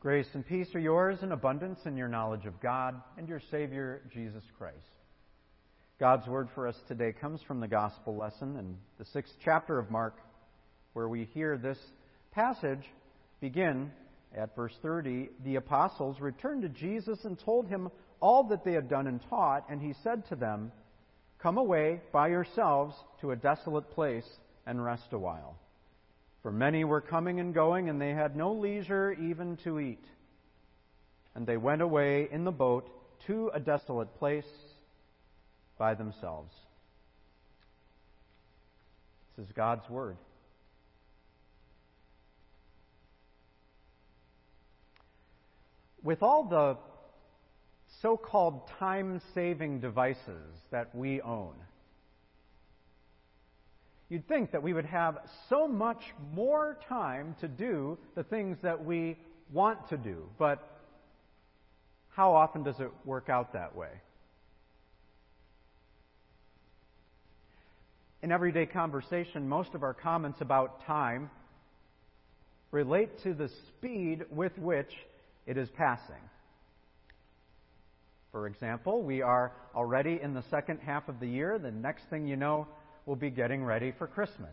Grace and peace are yours in abundance in your knowledge of God and your Savior, Jesus Christ. God's word for us today comes from the gospel lesson in the 6th chapter of Mark, where we hear this passage begin at verse 30. The apostles returned to Jesus and told him all that they had done and taught, and he said to them, "Come away by yourselves to a desolate place and rest a while." For many were coming and going, and they had no leisure even to eat. And they went away in the boat to a desolate place by themselves. This is God's word. With all the so-called time-saving devices that we own, you'd think that we would have so much more time to do the things that we want to do. But how often does it work out that way? In everyday conversation, most of our comments about time relate to the speed with which it is passing. For example, we are already in the second half of the year. The next thing you know, we'll be getting ready for Christmas.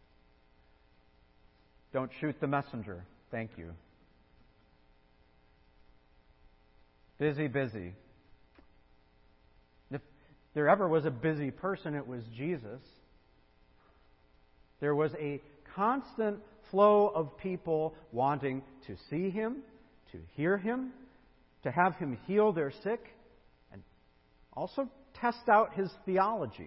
Don't shoot the messenger. Thank you. Busy, busy. If there ever was a busy person, it was Jesus. There was a constant flow of people wanting to see him, to hear him, to have him heal their sick, and also test out his theology.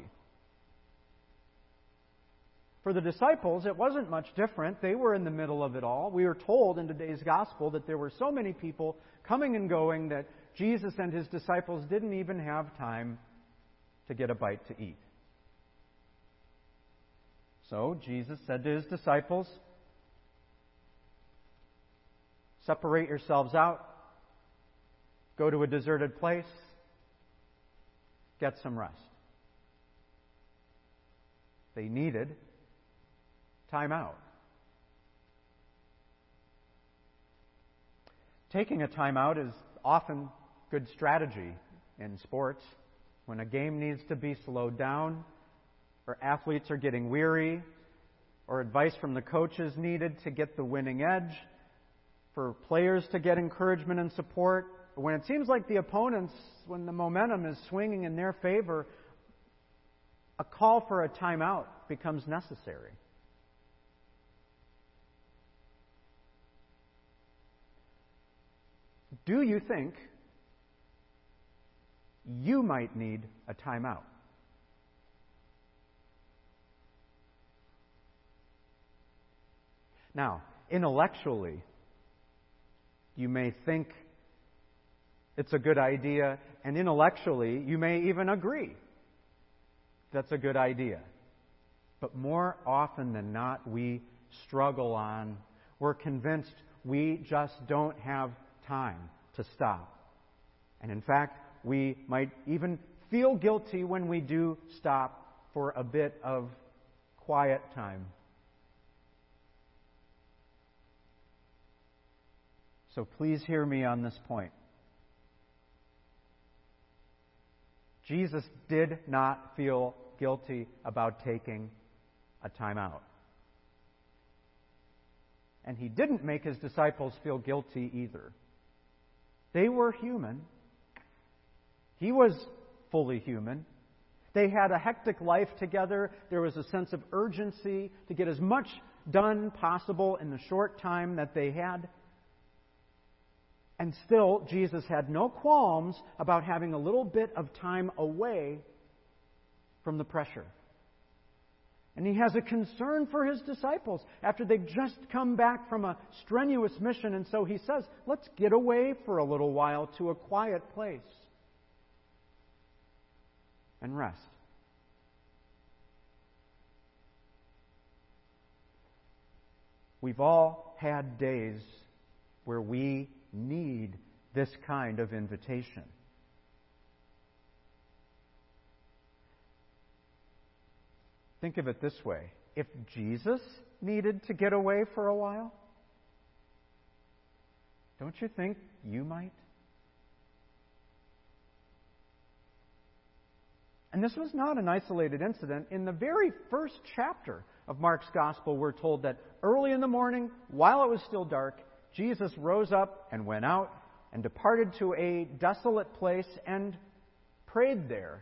For the disciples, it wasn't much different. They were in the middle of it all. We are told in today's gospel that there were so many people coming and going that Jesus and his disciples didn't even have time to get a bite to eat. So Jesus said to his disciples, "Separate yourselves out, go to a deserted place, get some rest." They needed time out. Taking a time out is often good strategy in sports. When a game needs to be slowed down, or athletes are getting weary, or advice from the coaches needed to get the winning edge, for players to get encouragement and support. When it seems like the opponents, when the momentum is swinging in their favor, a call for a timeout becomes necessary. Do you think you might need a timeout? Now, intellectually, you may think it's a good idea, and intellectually, you may even agree that's a good idea. But more often than not, we struggle on. We're convinced we just don't have time to stop. And in fact, we might even feel guilty when we do stop for a bit of quiet time. So please hear me on this point. Jesus did not feel guilty about taking a time out. And he didn't make his disciples feel guilty either. They were human. He was fully human. They had a hectic life together. There was a sense of urgency to get as much done possible in the short time that they had. And still, Jesus had no qualms about having a little bit of time away from the pressure. And he has a concern for his disciples after they've just come back from a strenuous mission. And so he says, let's get away for a little while to a quiet place and rest. We've all had days where we need this kind of invitation. Think of it this way. If Jesus needed to get away for a while, Don't you think you might? And this was not an isolated incident. In the very first chapter of Mark's Gospel, we're told that early in the morning, while it was still dark, Jesus rose up and went out and departed to a desolate place and prayed there.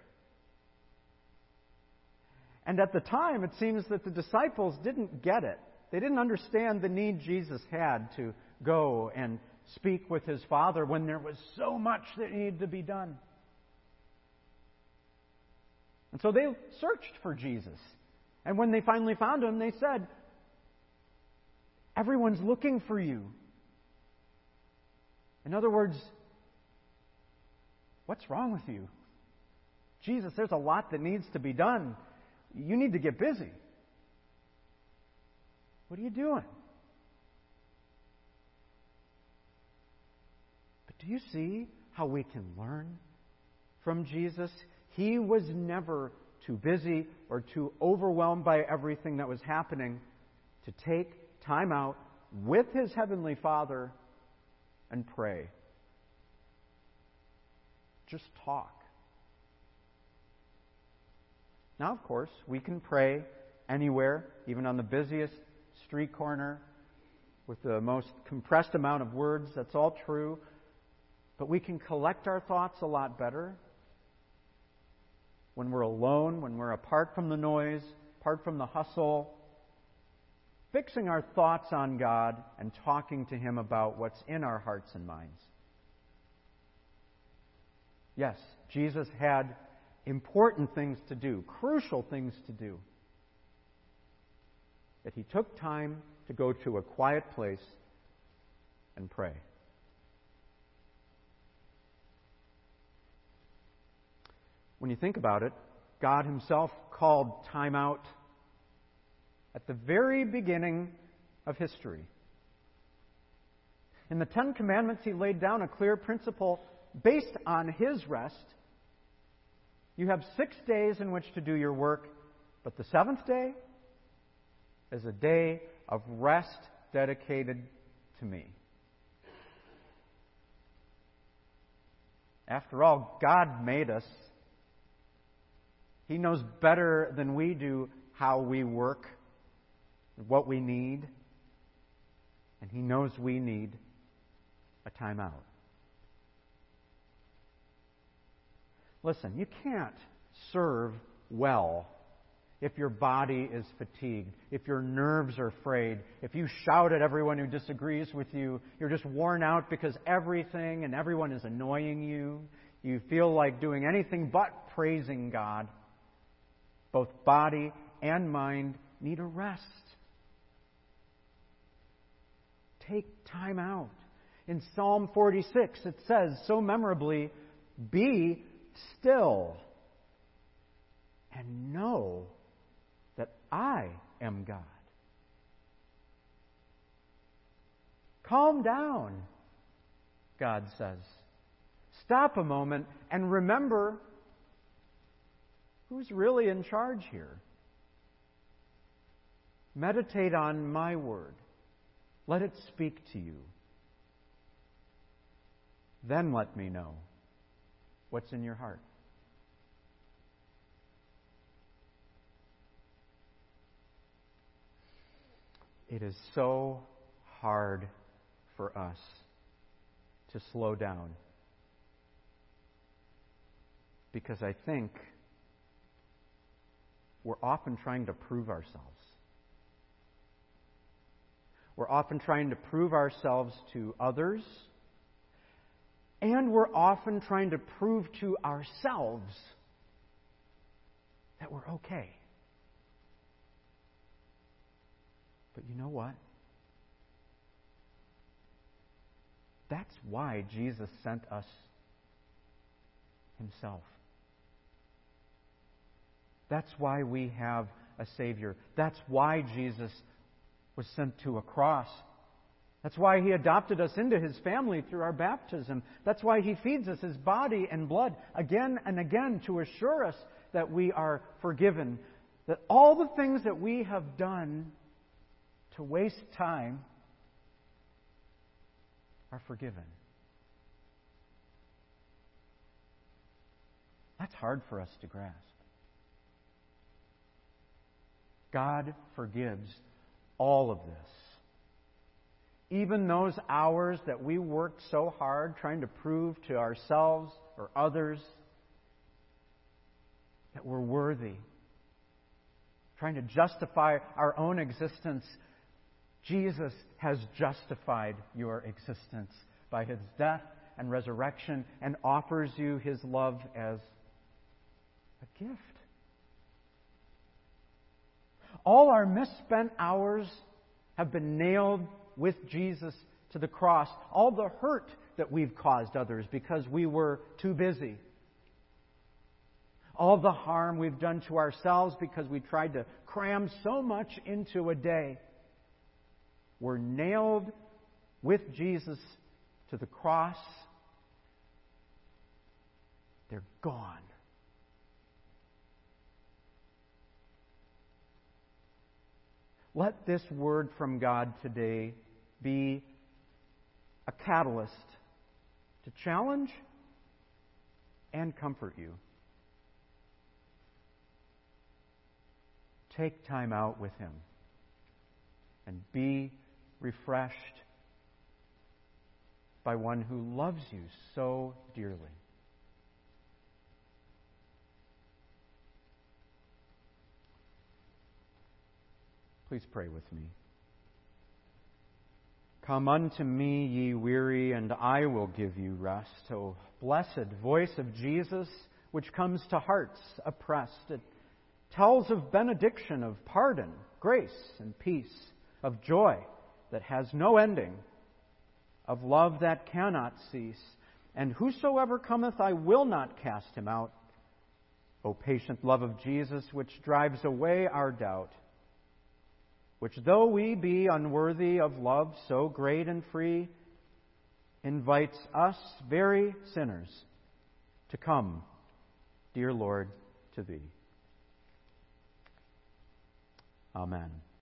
And at the time, it seems that the disciples didn't get it. They didn't understand the need Jesus had to go and speak with his Father when there was so much that needed to be done. And so they searched for Jesus. And when they finally found him, they said, "Everyone's looking for you." In other words, what's wrong with you? Jesus, there's a lot that needs to be done. You need to get busy. What are you doing? But do you see how we can learn from Jesus? He was never too busy or too overwhelmed by everything that was happening to take time out with his Heavenly Father and pray. Just talk. Now, of course, we can pray anywhere, even on the busiest street corner, with the most compressed amount of words. That's all true. But we can collect our thoughts a lot better when we're alone, when we're apart from the noise, apart from the hustle, fixing our thoughts on God and talking to Him about what's in our hearts and minds. Yes, Jesus had important things to do, crucial things to do. That He took time to go to a quiet place and pray. When you think about it, God Himself called time out at the very beginning of history. In the Ten Commandments, He laid down a clear principle based on His rest. You have 6 days in which to do your work, but the seventh day is a day of rest dedicated to me. After all, God made us. He knows better than we do how we work, what we need, and He knows we need a time out. Listen, you can't serve well if your body is fatigued, if your nerves are frayed, if you shout at everyone who disagrees with you, you're just worn out because everything and everyone is annoying you. You feel like doing anything but praising God. Both body and mind need a rest. Take time out. In Psalm 46, it says so memorably, "Be still and know that I am God." Calm down, God says. Stop a moment and remember who's really in charge here. Meditate on my word. Let it speak to you. Then let me know what's in your heart. It is so hard for us to slow down because I think we're often trying to prove ourselves. We're often trying to prove ourselves to others, and we're often trying to prove to ourselves that we're okay. But you know what? That's why Jesus sent us Himself. That's why we have a Savior. That's why Jesus was sent to a cross. That's why He adopted us into His family through our baptism. That's why He feeds us His body and blood again and again to assure us that we are forgiven. That all the things that we have done to waste time are forgiven. That's hard for us to grasp. God forgives all of this. Even those hours that we worked so hard trying to prove to ourselves or others that we're worthy, trying to justify our own existence, Jesus has justified your existence by His death and resurrection and offers you His love as a gift. All our misspent hours have been nailed with Jesus to the cross. All the hurt that we've caused others because we were too busy. All the harm we've done to ourselves because we tried to cram so much into a day were nailed with Jesus to the cross. They're gone. Let this word from God today be a catalyst to challenge and comfort you. Take time out with Him and be refreshed by one who loves you so dearly. Please pray with me. Come unto me, ye weary, and I will give you rest. O blessed voice of Jesus, which comes to hearts oppressed. It tells of benediction, of pardon, grace, and peace, of joy that has no ending, of love that cannot cease. And whosoever cometh, I will not cast him out. O patient love of Jesus, which drives away our doubt, which though we be unworthy of love so great and free, invites us, very sinners, to come, dear Lord, to Thee. Amen.